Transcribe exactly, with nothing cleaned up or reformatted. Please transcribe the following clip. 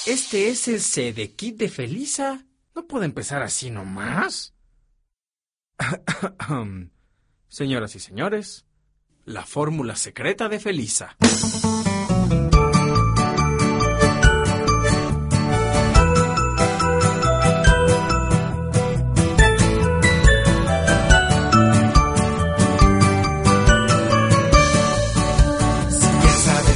¿Este es el C de kit de Felisa? ¿No puede empezar así nomás? Señoras y señores, la fórmula secreta de Felisa.